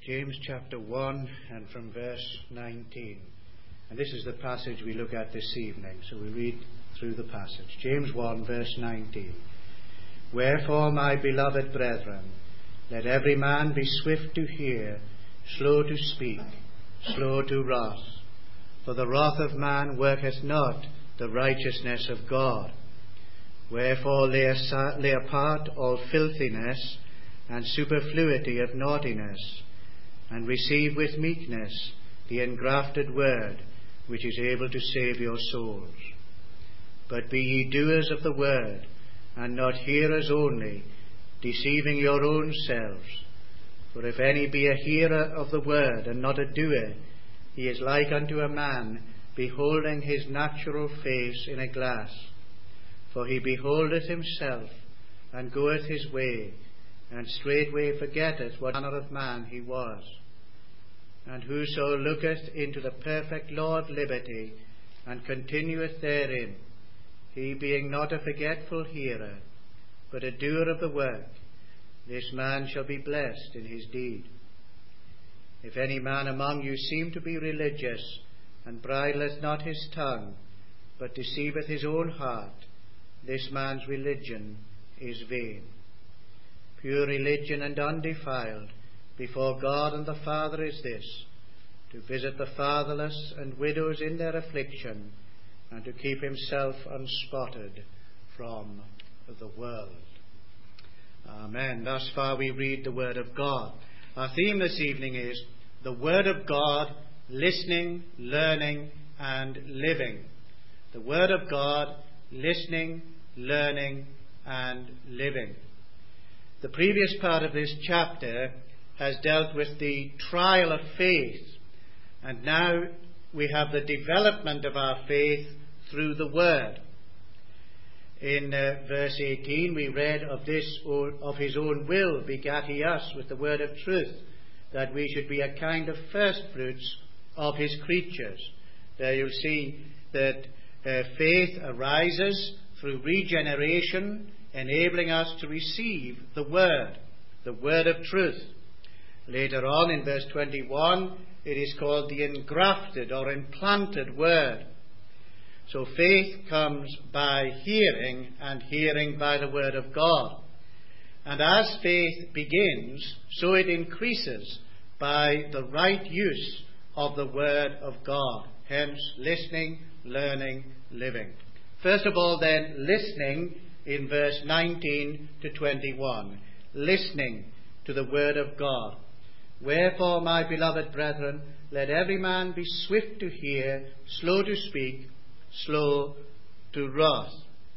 James chapter 1 and from verse 19. And this is the passage we look at this evening. So we read through the passage. James 1 verse 19. Wherefore, my beloved brethren, let every man be swift to hear, slow to speak, slow to wrath. For the wrath of man worketh not the righteousness of God. Wherefore lay apart all filthiness and superfluity of naughtiness, and receive with meekness the engrafted word, which is able to save your souls. But be ye doers of the word, and not hearers only, deceiving your own selves. For if any be a hearer of the word, and not a doer, he is like unto a man beholding his natural face in a glass. For he beholdeth himself, and goeth his way, and straightway forgetteth what manner of man he was. And whoso looketh into the perfect law of liberty, and continueth therein, he being not a forgetful hearer, but a doer of the work, this man shall be blessed in his deed. If any man among you seem to be religious, and bridleth not his tongue, but deceiveth his own heart, this man's religion is vain. Pure religion and undefiled before God and the Father is this, to visit the fatherless and widows in their affliction, and to keep himself unspotted from the world. Amen. Thus far we read the Word of God. Our theme this evening is the Word of God, listening, learning, and living. The Word of God, listening, learning, and living. The previous part of this chapter has dealt with the trial of faith, and now we have the development of our faith through the Word. In verse 18 we read of his own will begat he us with the word of truth, that we should be a kind of first fruits of his creatures. There you'll see that faith arises through regeneration, enabling us to receive the word of truth. Later on in verse 21, it is called the engrafted or implanted word. So faith comes by hearing, and hearing by the word of God. And as faith begins, so it increases by the right use of the word of God. Hence, listening, learning, living. First of all then, listening in verse 19 to 21. Listening to the word of God. Wherefore, my beloved brethren, let every man be swift to hear, slow to speak, slow to wrath.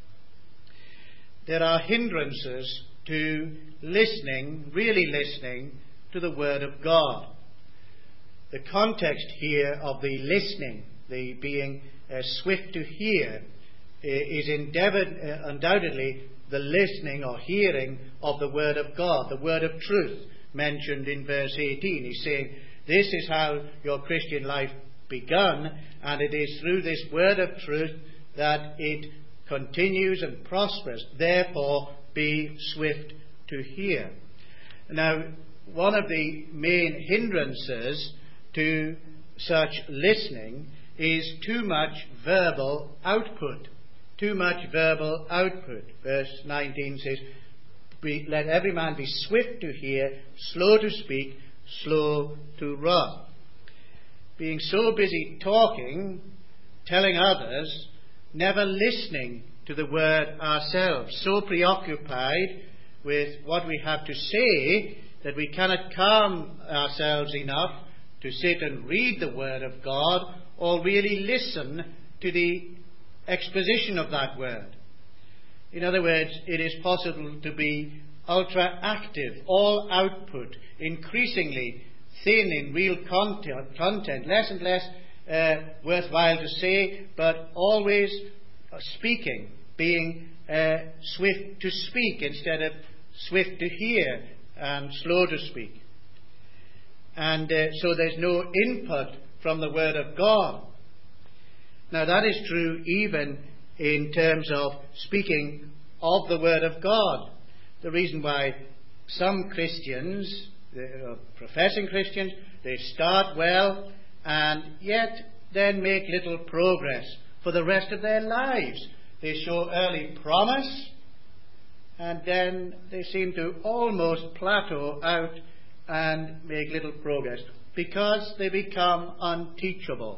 There are hindrances to listening, really listening to the word of God. The context here of the listening, the being swift to hear, is undoubtedly the listening or hearing of the word of God, the word of truth mentioned in verse 18. He's saying, this is how your Christian life begun, and it is through this word of truth that it continues and prospers. Therefore, be swift to hear. Now, one of the main hindrances to such listening is too much verbal output. Too much verbal output. Verse 19 says, let every man be swift to hear, slow to speak, slow to wrath. Being so busy talking, telling others, never listening to the word ourselves, so preoccupied with what we have to say that we cannot calm ourselves enough to sit and read the word of God or really listen to the exposition of that word. In other words, it is possible to be ultra-active, all output, increasingly thin in real content, less and less worthwhile to say, but always speaking, being swift to speak instead of swift to hear and slow to speak. And so there's no input from the Word of God. Now that is true even in terms of speaking of the Word of God. The reason why some Christians professing Christians, they start well and yet then make little progress for the rest of their lives. They show early promise and then they seem to almost plateau out and make little progress because they become unteachable.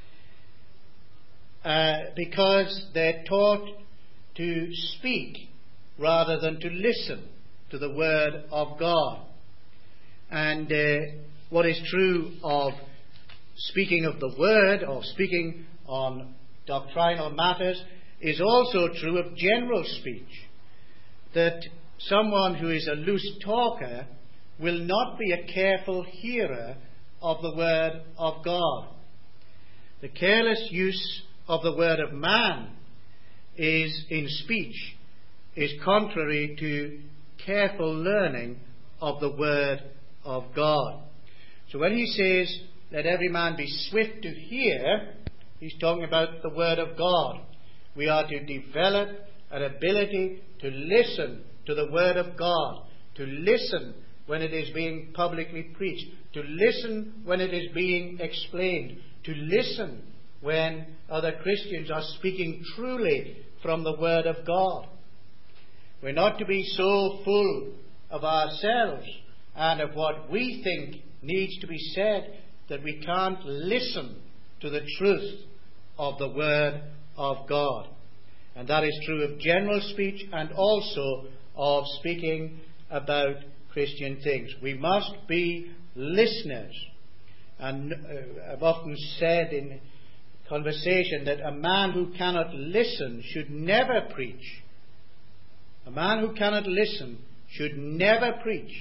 Because they're taught to speak rather than to listen to the Word of God. And what is true of speaking of the Word or speaking on doctrinal matters is also true of general speech. That someone who is a loose talker will not be a careful hearer of the Word of God. The careless use of the word of man is in speech is contrary to careful learning of the Word of God. So when he says, let every man be swift to hear, he's talking about the Word of God. We are to develop an ability to listen to the Word of God, to listen when it is being publicly preached, to listen when it is being explained, to listen when other Christians are speaking truly from the Word of God. We're not to be so full of ourselves and of what we think needs to be said that we can't listen to the truth of the Word of God. And that is true of general speech and also of speaking about Christian things. We must be listeners. And I've often said in conversation that a man who cannot listen should never preach. A man who cannot listen should never preach.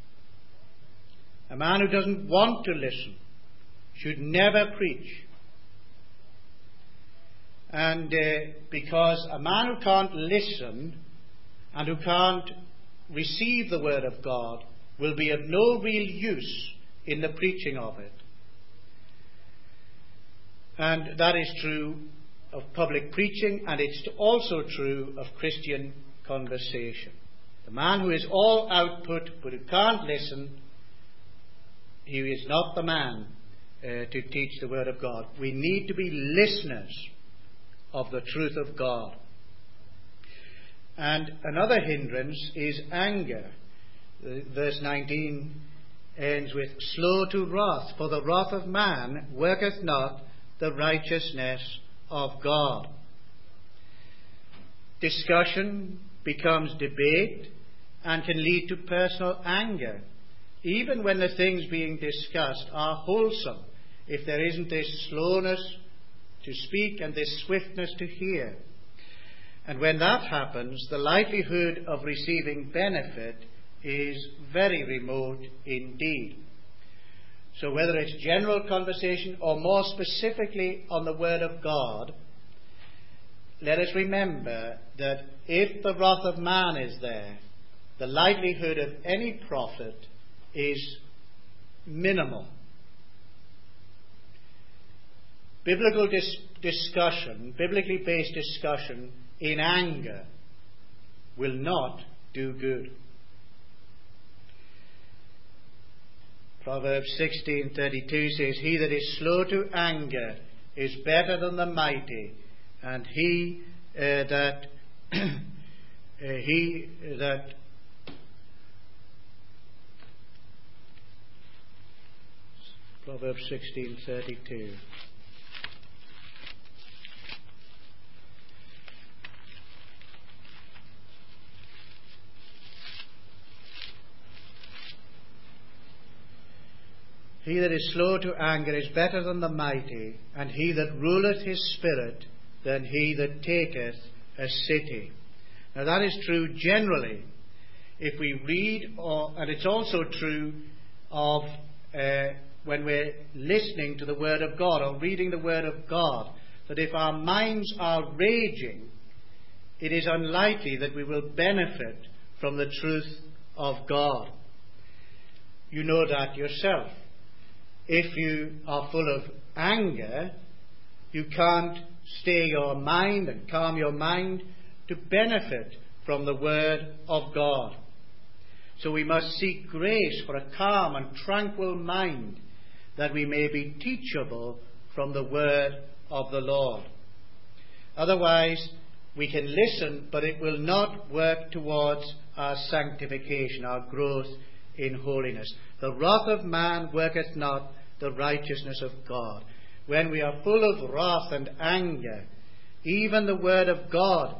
A man who doesn't want to listen should never preach. And because a man who can't listen and who can't receive the Word of God will be of no real use in the preaching of it. And that is true of public preaching, and it's also true of Christian conversation. The man who is all output but who can't listen, he is not the man to teach the Word of God. We need to be listeners of the truth of God. And another hindrance is anger. Verse 19 ends with, slow to wrath, for the wrath of man worketh not the righteousness of God. Discussion becomes debate and can lead to personal anger, even when the things being discussed are wholesome, if there isn't this slowness to speak and this swiftness to hear. And when that happens, the likelihood of receiving benefit is very remote indeed. So whether it's general conversation or more specifically on the Word of God, let us remember that if the wrath of man is there, the likelihood of any profit is minimal. Biblical discussion, biblically based discussion in anger will not do good. Proverbs 16:32 says, he that is slow to anger is better than the mighty, and he that Proverbs 16:32. He that is slow to anger is better than the mighty, and he that ruleth his spirit than he that taketh a city. Now that is true generally. If we read, and it's also true of when we're listening to the Word of God or reading the Word of God, that if our minds are raging, it is unlikely that we will benefit from the truth of God. You know that yourself. If you are full of anger, you can't stay your mind and calm your mind to benefit from the Word of God. So we must seek grace for a calm and tranquil mind, that we may be teachable from the word of the Lord. Otherwise, we can listen, but it will not work towards our sanctification, our growth in holiness. The wrath of man worketh not the righteousness of God. When we are full of wrath and anger, even the word of God,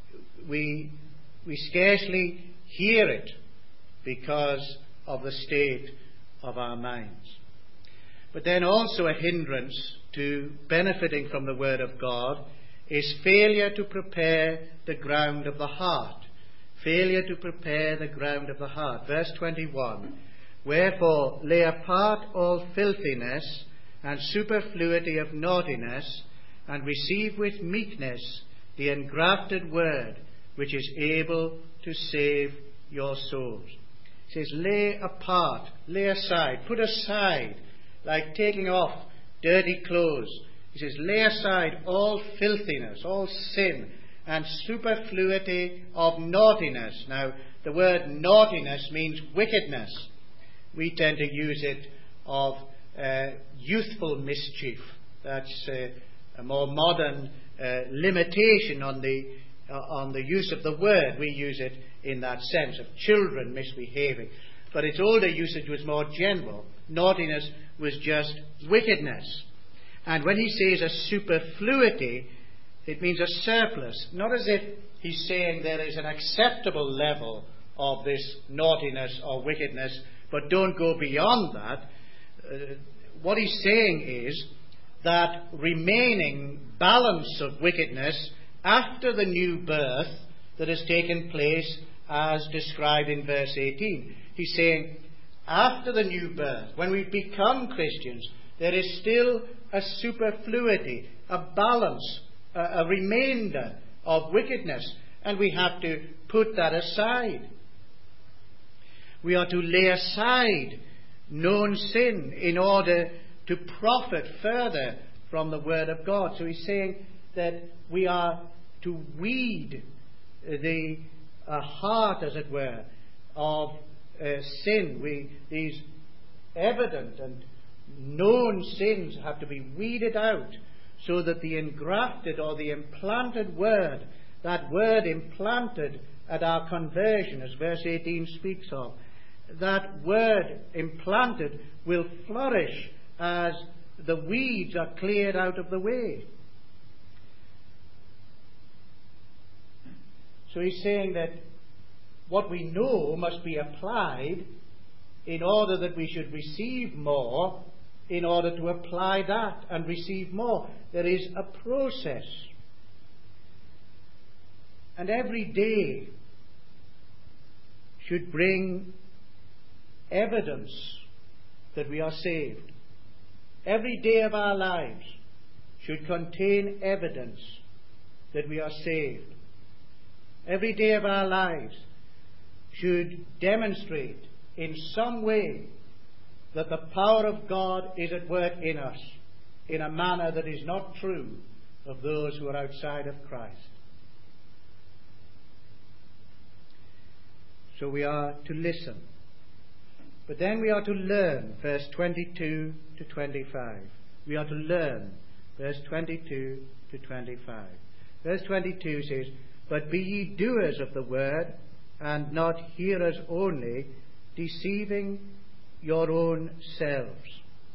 we scarcely hear it because of the state of our minds. But then also a hindrance to benefiting from the word of God is failure to prepare the ground of the heart. Failure to prepare the ground of the heart. Verse 21, wherefore lay apart all filthiness and superfluity of naughtiness, and receive with meekness the engrafted word, which is able to save your souls. It says, lay apart, lay aside, put aside, like taking off dirty clothes. He says, lay aside all filthiness, all sin, and superfluity of naughtiness. Now, the word naughtiness means wickedness. We tend to use it of youthful mischief. That's a more modern limitation on the use of the word. We use it in that sense of children misbehaving. But its older usage was more general. Naughtiness was just wickedness. And when he says a superfluity, it means a surplus. Not as if he's saying there is an acceptable level of this naughtiness or wickedness, but don't go beyond that. What he's saying is that remaining balance of wickedness after the new birth that has taken place as described in verse 18. He's saying, after the new birth, when we become Christians, there is still a superfluity, a balance, a remainder of wickedness, and we have to put that aside. We are to lay aside known sin in order to profit further from the Word of God. So he's saying that we are to weed the heart, as it were, of sin. These evident and known sins have to be weeded out, so that the engrafted or the implanted word, that word implanted at our conversion, as verse 18 speaks of, that word implanted will flourish as the weeds are cleared out of the way. So he's saying that what we know must be applied in order that we should receive more, in order to apply that and receive more. There is a process. And every day should bring evidence that we are saved. Every day of our lives should contain evidence that we are saved. Every day of our lives should demonstrate in some way that the power of God is at work in us in a manner that is not true of those who are outside of Christ. So we are to listen. But then we are to learn, verse 22 to 25. We are to learn, verse 22 to 25. Verse 22 says, but be ye doers of the word, and not hearers only, deceiving your own selves.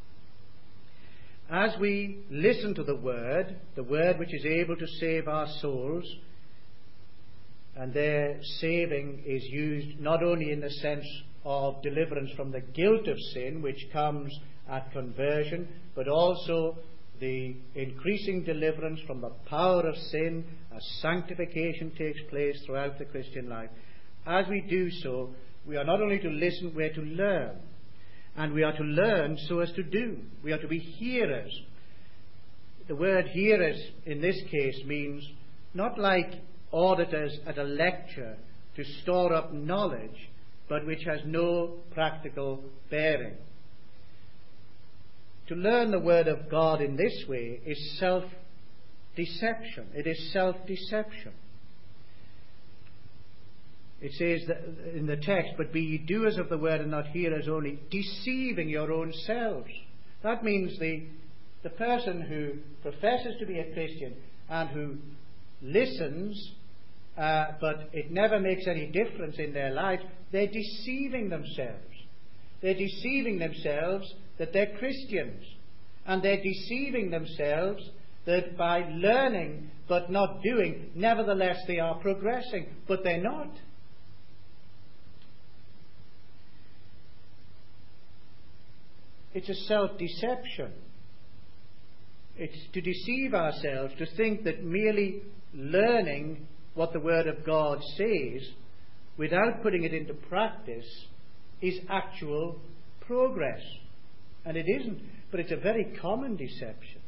As we listen to the word which is able to save our souls, and their saving is used not only in the sense of deliverance from the guilt of sin, which comes at conversion, but also the increasing deliverance from the power of sin as sanctification takes place throughout the Christian life. As we do so, we are not only to listen, we are to learn. And we are to learn so as to do. We are to be hearers. The word hearers in this case means not like auditors at a lecture to store up knowledge, but which has no practical bearing. To learn the Word of God in this way is self-deception. It is self-deception. it says that in the text, but be ye doers of the word and not hearers only, deceiving your own selves. That means the person who professes to be a Christian and who listens, but it never makes any difference in their lives, they're deceiving themselves. They're deceiving themselves that they're Christians. And they're deceiving themselves that by learning but not doing, nevertheless they are progressing. But they're not. It's a self-deception. It's to deceive ourselves, to think that merely learning what the Word of God says without putting it into practice is actual progress. And it isn't. But it's a very common deception.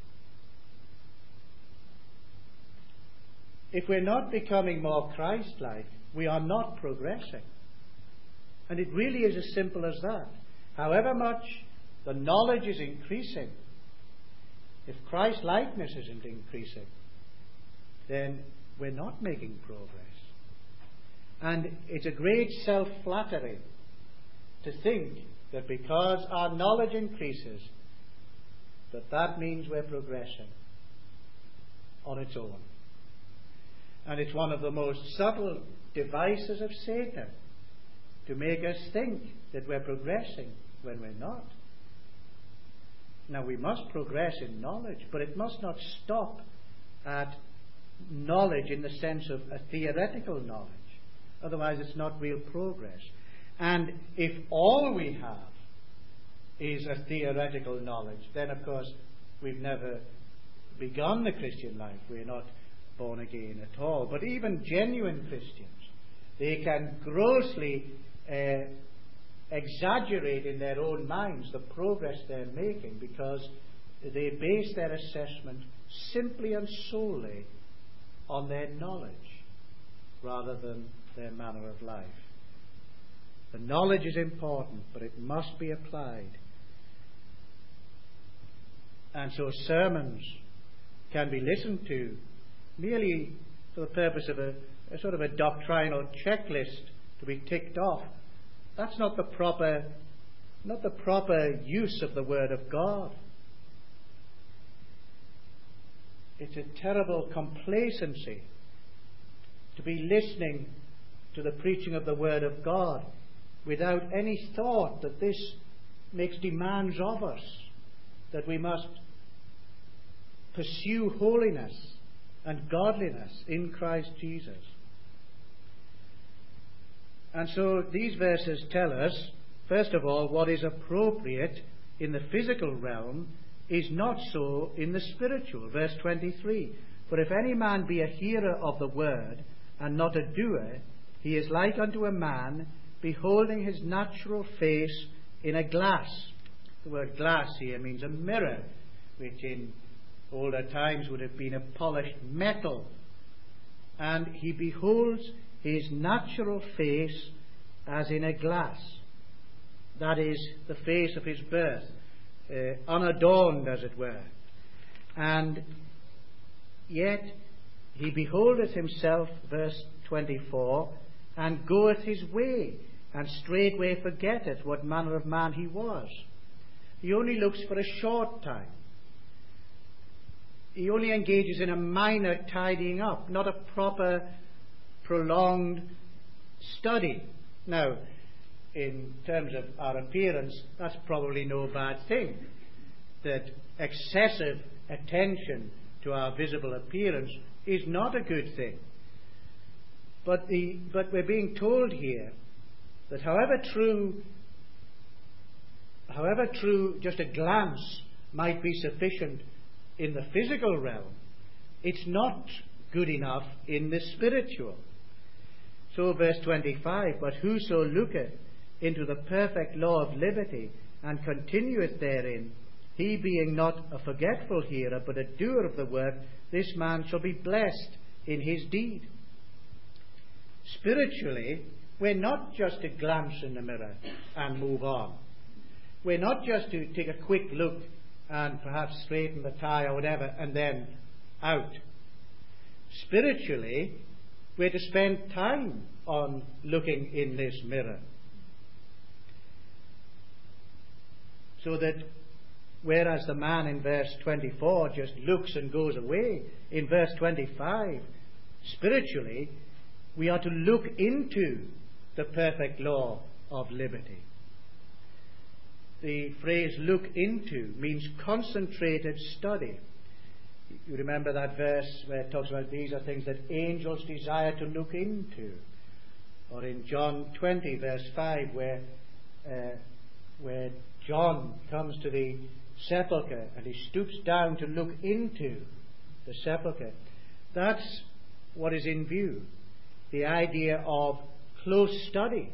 If we're not becoming more Christ-like, we are not progressing. And it really is as simple as that. However much the knowledge is increasing, if Christ-likeness isn't increasing, then we're not making progress. And it's a great self-flattery to think that because our knowledge increases, that means we're progressing on its own. And it's one of the most subtle devices of Satan to make us think that we're progressing when we're not. Now, we must progress in knowledge, but it must not stop at knowledge in the sense of a theoretical knowledge. Otherwise, it's not real progress. And if all we have is a theoretical knowledge, then of course we've never begun the Christian life. We're not born again at all. But even genuine Christians, they can grossly exaggerate in their own minds the progress they're making because they base their assessment simply and solely on their knowledge rather than their manner of life. The knowledge is important, but it must be applied. And so sermons can be listened to merely for the purpose of a sort of a doctrinal checklist to be ticked off. That's not the proper use of the Word of God. It's a terrible complacency to be listening to the preaching of the Word of God without any thought that this makes demands of us, that we must pursue holiness and godliness in Christ Jesus. And so these verses tell us, first of all, what is appropriate in the physical realm is not so in the spiritual. Verse 23, for if any man be a hearer of the word and not a doer, he is like unto a man beholding his natural face in a glass. The word glass here means a mirror, which in older times would have been a polished metal. And he beholds his natural face as in a glass. That is the face of his birth, unadorned as it were. And yet he beholdeth himself, verse 24, and goeth his way, and straightway forgetteth what manner of man he was. He only looks for a short time. He only engages in a minor tidying up, not a proper, prolonged study. Now, in terms of our appearance, that's probably no bad thing. That excessive attention to our visible appearance is not a good thing. But we're being told here that however true just a glance might be sufficient in the physical realm, it's not good enough in the spiritual. So verse 25, but whoso looketh into the perfect law of liberty and continueth therein, he being not a forgetful hearer but a doer of the work, this man shall be blessed in his deed. Spiritually, we're not just to glance in the mirror and move on. We're not just to take a quick look and perhaps straighten the tie or whatever and then out. Spiritually, we're to spend time on looking in this mirror. So that whereas the man in verse 24 just looks and goes away, in verse 25, spiritually, we are to look into the perfect law of liberty. The phrase look into means concentrated study. You remember that verse where it talks about these are things that angels desire to look into. Or in John 20 verse 5 where John comes to the sepulchre and he stoops down to look into the sepulchre. That's what is in view. The idea of close study.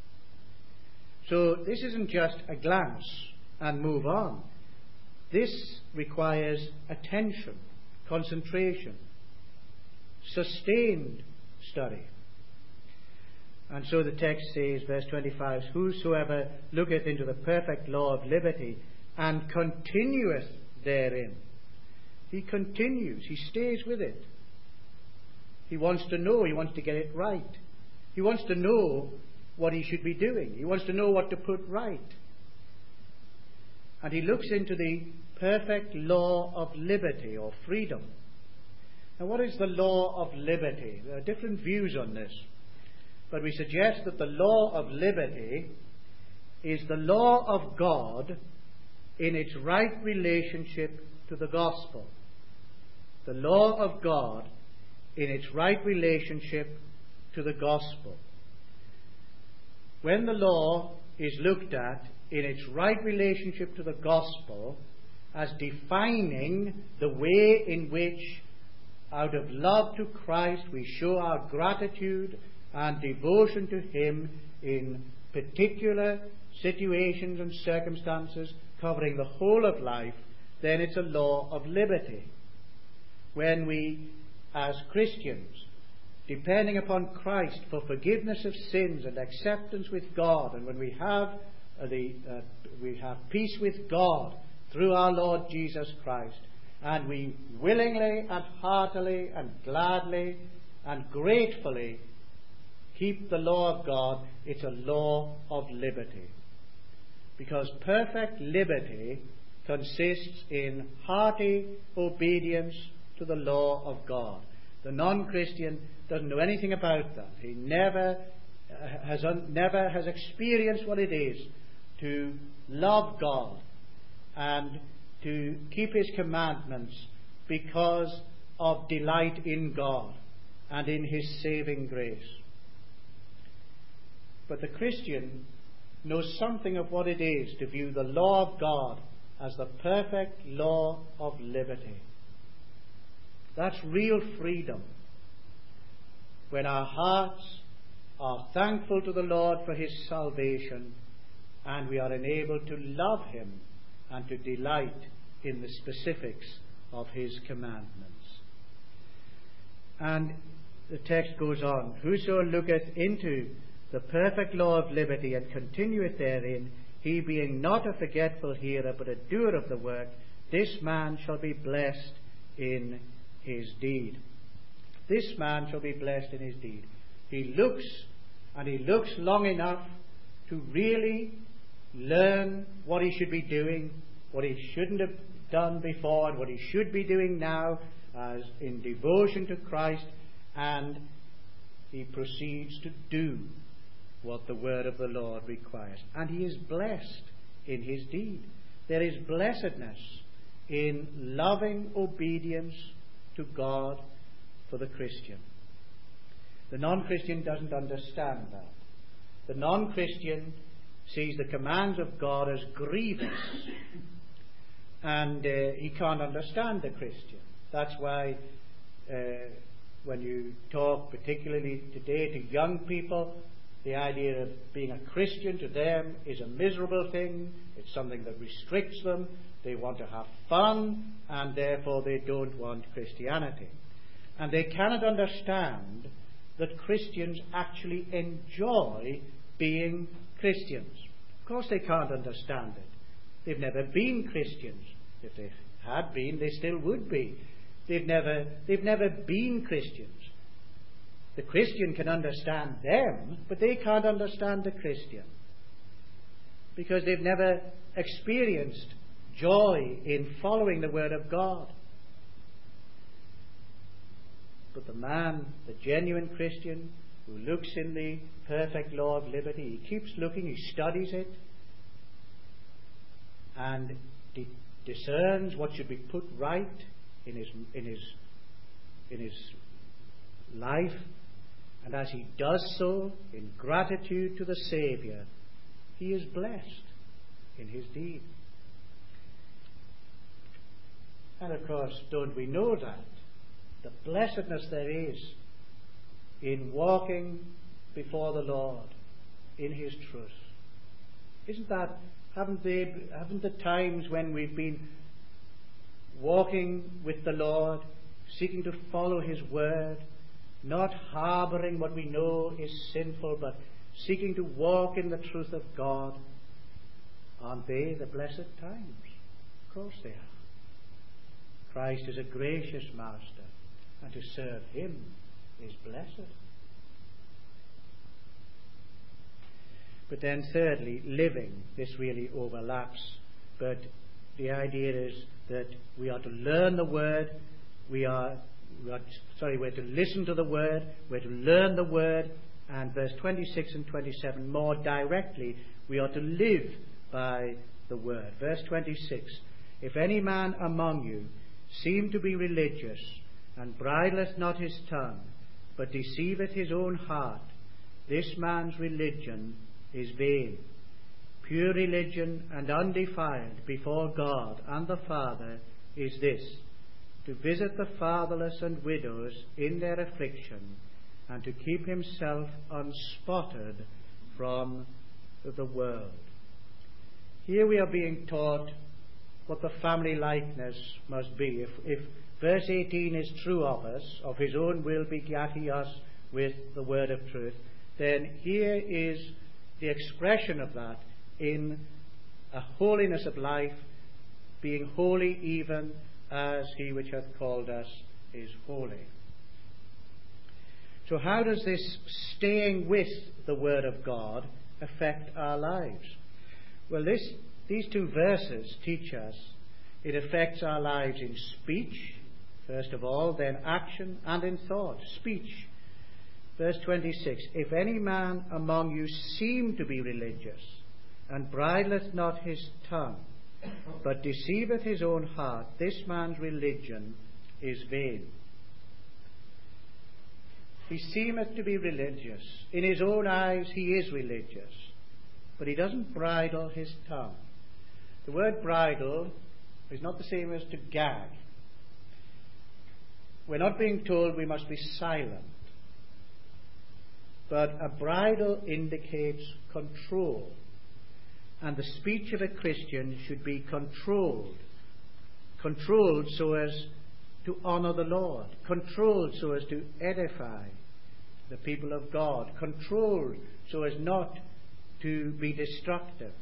So this isn't just a glance and move on. This requires attention, concentration, sustained study. And so the text says, verse 25, whosoever looketh into the perfect law of liberty and continueth therein. He continues, he stays with it. He wants to know, he wants to get it right. He wants to know what he should be doing. He wants to know what to put right. And he looks into the perfect law of liberty or freedom. Now, what is the law of liberty? There are different views on this. But we suggest that the law of liberty is the law of God in its right relationship to the gospel. The law of God in its right relationship to the gospel. When the law is looked at in its right relationship to the gospel as defining the way in which, out of love to Christ, we show our gratitude and devotion to Him in particular situations and circumstances covering the whole of life, then it's a law of liberty. When we, as Christians, depending upon Christ for forgiveness of sins and acceptance with God, and when we have peace with God through our Lord Jesus Christ, and we willingly and heartily and gladly and gratefully keep the law of God, it's a law of liberty. Because perfect liberty consists in hearty obedience to the law of God. The non-Christian doesn't know anything about that. He never has experienced what it is to love God and to keep His commandments because of delight in God and in His saving grace. But the Christian knows something of what it is to view the law of God as the perfect law of liberty. That's real freedom. When our hearts are thankful to the Lord for His salvation, and we are enabled to love Him and to delight in the specifics of His commandments. And the text goes on, whoso looketh into the perfect law of liberty and continueth therein, he being not a forgetful hearer but a doer of the work, this man shall be blessed in his deed. This man shall be blessed in his deed. He looks, and he looks long enough to really learn what he should be doing, what he shouldn't have done before, and what he should be doing now, as in devotion to Christ, and he proceeds to do what the word of the Lord requires. And he is blessed in his deed. There is blessedness in loving obedience to God for the Christian. The non-Christian doesn't understand that. The non-Christian sees the commands of God as grievous, and he can't understand the Christian. That's why when you talk particularly today to young people, the idea of being a Christian to them is a miserable thing. It's something that restricts them. They want to have fun, and therefore they don't want Christianity. And they cannot understand that Christians actually enjoy being Christians. Of course they can't understand it. They've never been Christians. If they had been, they still would be. They've never been Christians. The Christian can understand them, but they can't understand the Christian, because they've never experienced joy in following the Word of God. But the man, the genuine Christian, who looks in the perfect law of liberty, he keeps looking, he studies it, and discerns what should be put right in his life. And as he does so, in gratitude to the Saviour, he is blessed in his deed. And of course, don't we know that? The blessedness there is in walking before the Lord in his truth. Isn't that, haven't the times when we've been walking with the Lord, seeking to follow his word, not harbouring what we know is sinful, but seeking to walk in the truth of God, aren't they the blessed times? Of course they are. Christ is a gracious master, and to serve him is blessed. But then thirdly, living. This really overlaps, but the idea is that we are to learn the word, we're to listen to the word, we're to learn the word, and verse 26 and 27 more directly, we are to live by the word. Verse 26, if any man among you seem to be religious, and bridleth not his tongue, but deceiveth his own heart, this man's religion is vain. Pure religion and undefiled before God and the Father is this, to visit the fatherless and widows in their affliction, and to keep himself unspotted from the world. Here we are being taught what the family likeness must be. If verse 18 is true of us, of his own will begat he us with the word of truth, then here is the expression of that in a holiness of life, being holy even as he which hath called us is holy. So how does this staying with the word of God affect our lives? Well, these two verses teach us it affects our lives in speech, first of all, then action, and in thought. Speech. Verse 26, if any man among you seem to be religious, and bridleth not his tongue, but deceiveth his own heart, this man's religion is vain. He seemeth to be religious. In his own eyes he is religious, but he doesn't bridle his tongue. The word bridle is not the same as to gag. We're not being told we must be silent, but a bridle indicates control. And the speech of a Christian should be controlled. Controlled so as to honour the Lord. Controlled so as to edify the people of God. Controlled so as not to be destructive.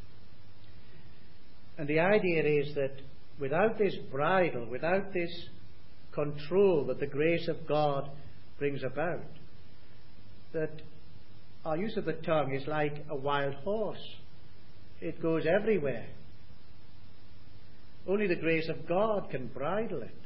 And the idea is that without this bridle, without this control that the grace of God brings about, that our use of the tongue is like a wild horse. It goes everywhere. Only the grace of God can bridle it.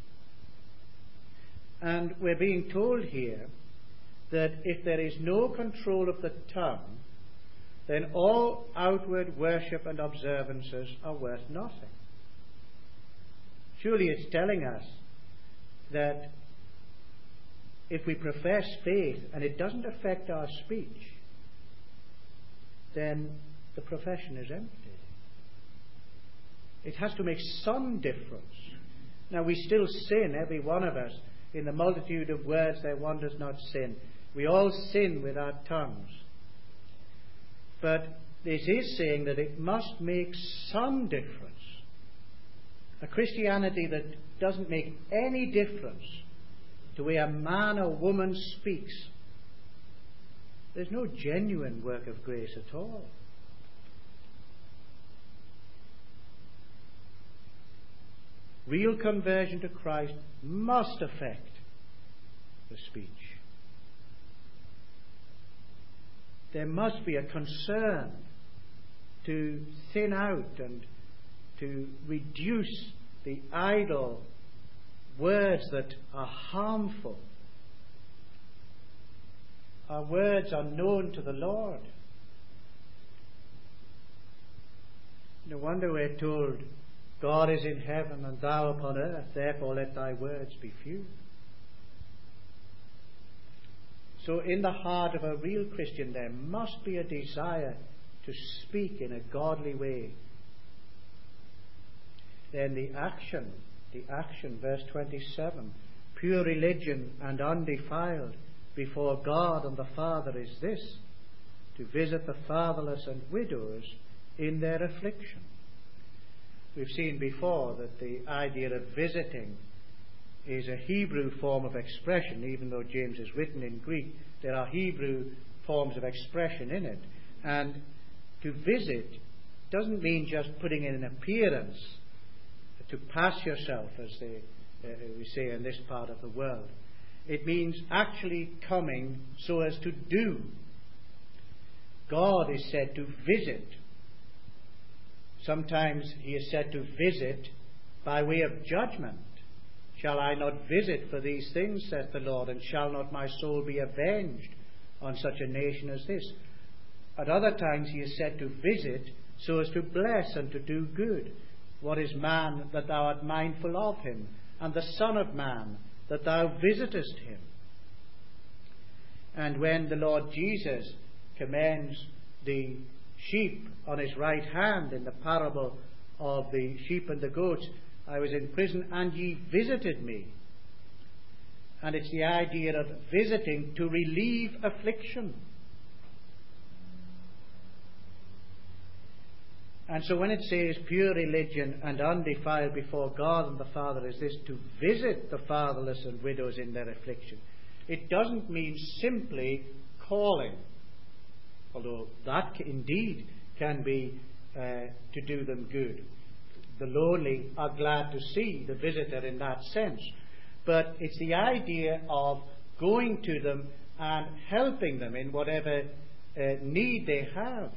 And we're being told here that if there is no control of the tongue, then all outward worship and observances are worth nothing. Surely it's telling us that if we profess faith and it doesn't affect our speech, then the profession is empty. It has to make some difference. Now, we still sin, every one of us. In the multitude of words there one does not sin. We all sin with our tongues. But this is saying that it must make some difference. A Christianity that doesn't make any difference to the way a man or woman speaks, there's no genuine work of grace at all. Real conversion to Christ must affect the speech. there must be a concern to thin out and to reduce the idle words that are harmful. Our words are known to the Lord. No wonder we're told, God is in heaven and thou upon earth, therefore let thy words be few. So in the heart of a real Christian there must be a desire to speak in a godly way. Then the action, verse 27, pure religion and undefiled before God and the Father is this, to visit the fatherless and widows in their affliction. We've seen before that the idea of visiting is a Hebrew form of expression. Even though James is written in Greek, there are Hebrew forms of expression in it. And to visit doesn't mean just putting in an appearance, to pass yourself, as we say in this part of the world. It means actually coming so as to do. God is said to visit. Sometimes he is said to visit by way of judgment. Shall I not visit for these things, saith the Lord, and shall not my soul be avenged on such a nation as this? At other times he is said to visit so as to bless and to do good. What is man that thou art mindful of him, and the Son of Man that thou visitest him? And when the Lord Jesus commends the sheep on his right hand in the parable of the sheep and the goats, I was in prison and ye visited me. And it's the idea of visiting to relieve affliction. And so when it says pure religion and undefiled before God and the Father is this, to visit the fatherless and widows in their affliction, it doesn't mean simply calling, although that indeed can be to do them good. The lonely are glad to see the visitor in that sense. But it's the idea of going to them and helping them in whatever need they have.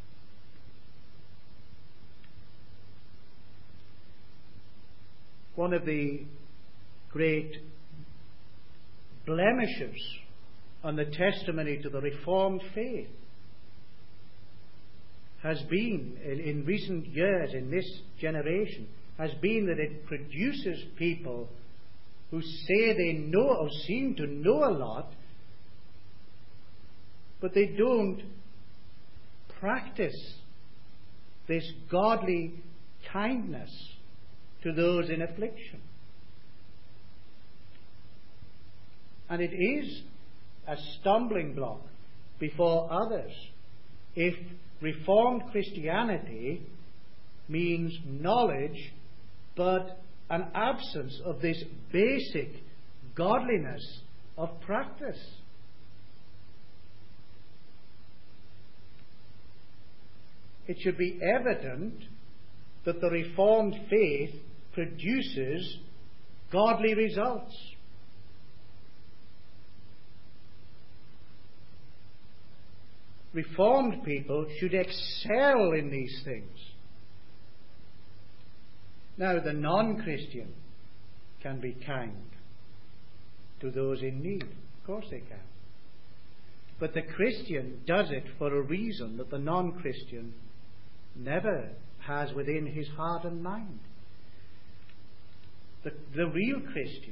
One of the great blemishes on the testimony to the Reformed faith has been, in recent years, in this generation, has been that it produces people who say they know or seem to know a lot, but they don't practice this godly kindness to those in affliction. And it is a stumbling block before others if Reformed Christianity means knowledge but an absence of this basic godliness of practice. It should be evident that the Reformed faith produces godly results. Reformed people should excel in these things. Now, the non-Christian can be kind to those in need. Of course they can. But the Christian does it for a reason that the non-Christian never has within his heart and mind. The real Christian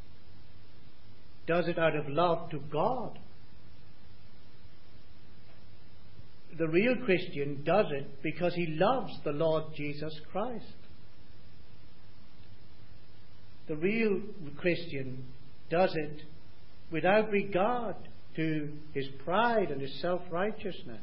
does it out of love to God. The real Christian does it because he loves the Lord Jesus Christ. The real Christian does it without regard to his pride and his self-righteousness,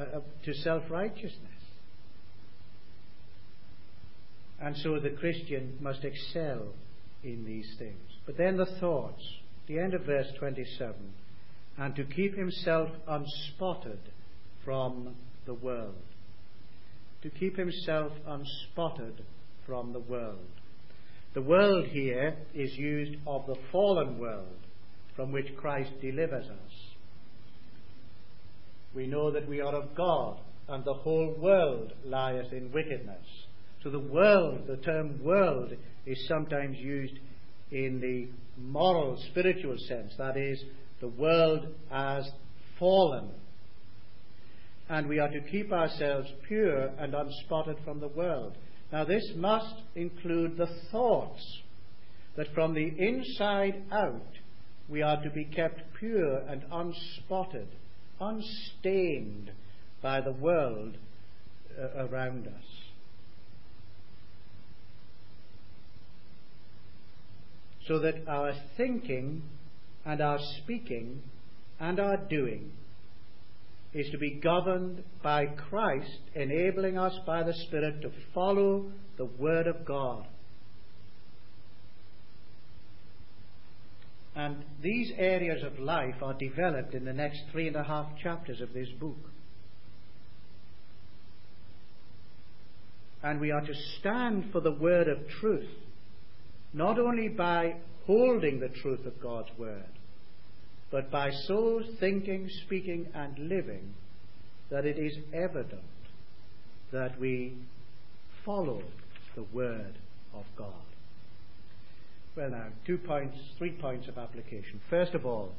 And so the Christian must excel in these things. But then the thoughts, the end of verse 27, and to keep himself unspotted from the world. To keep himself unspotted from the world. The world here is used of the fallen world from which Christ delivers us. we know that we are of God, and the whole world lieth in wickedness. So the world, the term world, is sometimes used in the moral, spiritual sense. That is, the world as fallen. And we are to keep ourselves pure and unspotted from the world. Now this must include the thoughts, that from the inside out we are to be kept pure and unspotted, unstained by the world around us. So that our thinking and our speaking and our doing is to be governed by Christ, enabling us by the Spirit to follow the Word of God. And these areas of life are developed in the next 3.5 chapters of this book. And we are to stand for the word of truth, not only by holding the truth of God's word, but by so thinking, speaking, and living that it is evident that we follow the word of God. Well now, 3 points of application. First of all,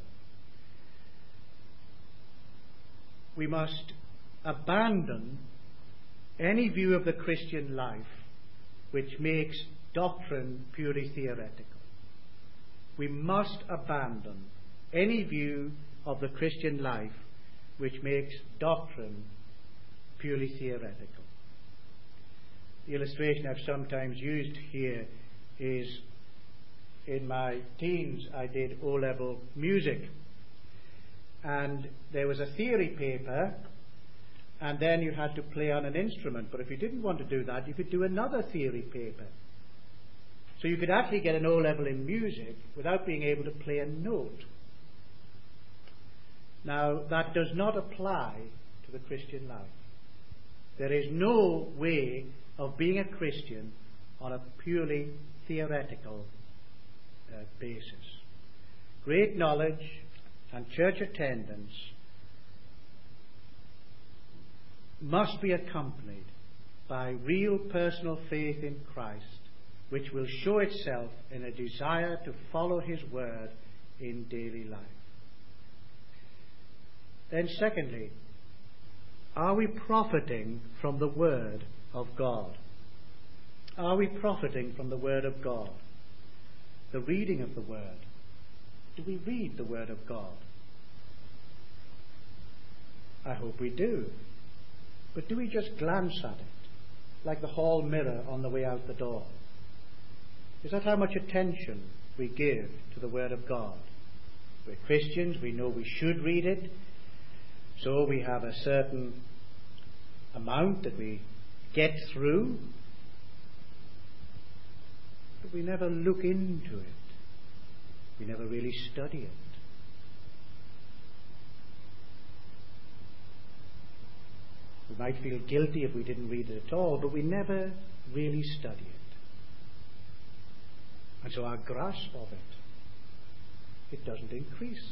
we must abandon any view of the Christian life which makes doctrine purely theoretical. We must abandon any view of the Christian life which makes doctrine purely theoretical. The illustration I've sometimes used here is, in my teens I did O-level music, and there was a theory paper, and then you had to play on an instrument. But if you didn't want to do that, you could do another theory paper. So you could actually get an O-level in music without being able to play a note. Now, that does not apply to the Christian life. There is no way of being a Christian on a purely theoretical basis. Great knowledge and church attendance must be accompanied by real personal faith in Christ, which will show itself in a desire to follow His word in daily life. Then secondly, are we profiting from the word of God? Are we profiting from the word of God? The reading of the word. Do we read the word of God? I hope we do. But do we just glance at it, like the hall mirror on the way out the door? Is that how much attention we give to the word of God? We're Christians, we know we should read it, so we have a certain amount that we get through, but we never look into it. We never really study it. We might feel guilty if we didn't read it at all, but we never really study it. And so our grasp of it doesn't increase.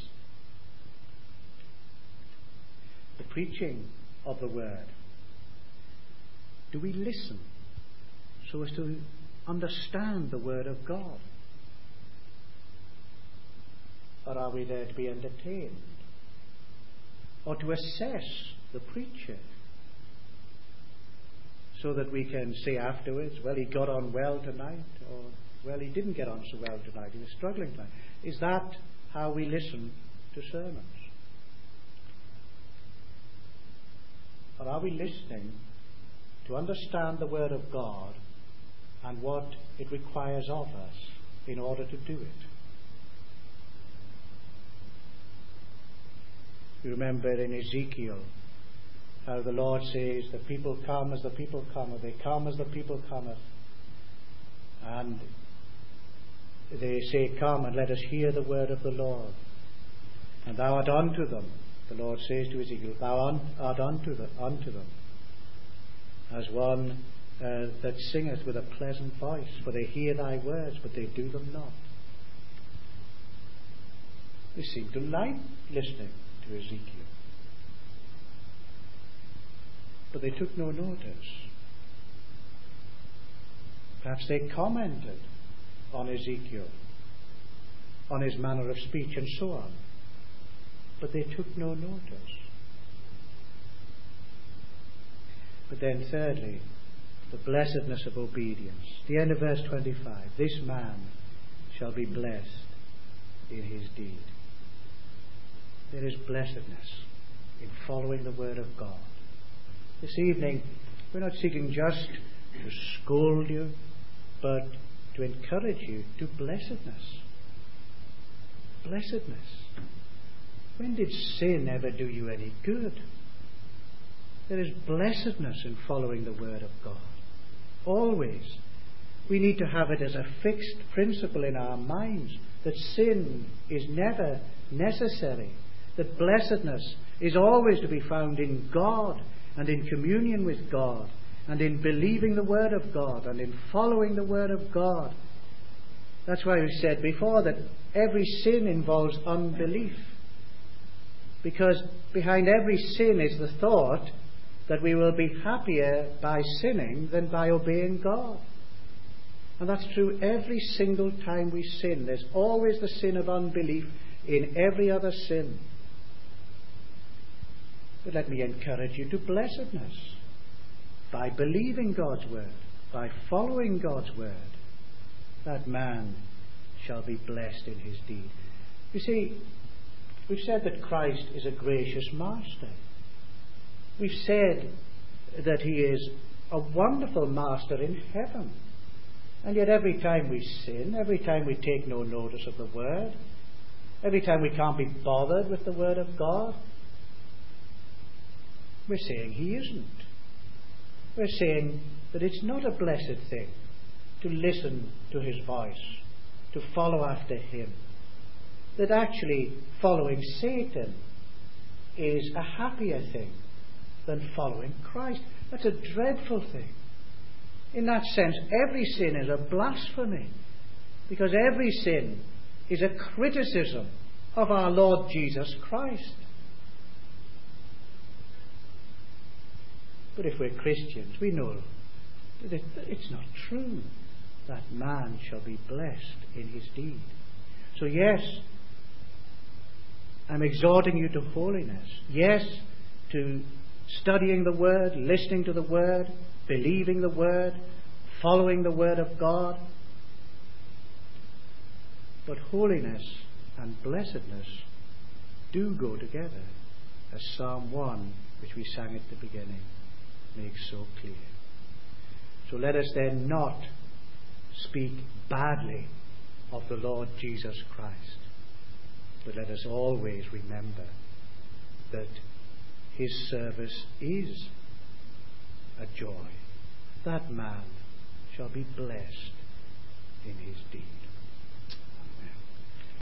The preaching of the word. Do we listen so as to understand the word of God? Or are we there to be entertained? Or to assess the preacher? So that we can say afterwards, well, he got on well tonight, or, well, he didn't get on so well tonight, he was struggling tonight. Is that how we listen to sermons? Or are we listening to understand the Word of God and what it requires of us in order to do it? You remember in Ezekiel how the Lord says, the people come as the people cometh, they come as the people cometh. And they say, come and let us hear the word of the Lord. And thou art unto them, the Lord says to Ezekiel, thou art unto them, as one that singeth with a pleasant voice, for they hear thy words, but they do them not. They seem to like listening to Ezekiel. but they took no notice. Perhaps they commented on Ezekiel, on his manner of speech and so on, but they took no notice. But then thirdly, the blessedness of obedience. The end of verse 25. This man shall be blessed in his deed. There is blessedness in following the word of God. This evening, we're not seeking just to scold you, but to encourage you to blessedness. Blessedness. When did sin ever do you any good? There is blessedness in following the word of God. Always. We need to have it as a fixed principle in our minds that sin is never necessary, that blessedness is always to be found in God and in communion with God and in believing the word of God and in following the word of God. That's why we said before that every sin involves unbelief, because behind every sin is the thought that we will be happier by sinning than by obeying God. And that's true every single time we sin. There's always the sin of unbelief in every other sin. But let me encourage you to blessedness by believing God's word, by following God's word. That man shall be blessed in his deed. You see, we've said that Christ is a gracious master. We've said that he is a wonderful master in heaven. And yet every time we sin, every time we take no notice of the word, every time we can't be bothered with the word of God, we're saying he isn't. We're saying that it's not a blessed thing to listen to his voice, to follow after him. That actually following Satan is a happier thing than following Christ. That's a dreadful thing. In that sense, every sin is a blasphemy, because every sin is a criticism of our Lord Jesus Christ. But if we're Christians, we know that it's not true. That man shall be blessed in his deed. So yes, I'm exhorting you to holiness. Yes, to studying the word, listening to the word, believing the word, following the word of God. But holiness and blessedness do go together, as Psalm 1, which we sang at the beginning, makes so clear. So let us then not speak badly of the Lord Jesus Christ, but let us always remember that his service is a joy. That man shall be blessed in his deed.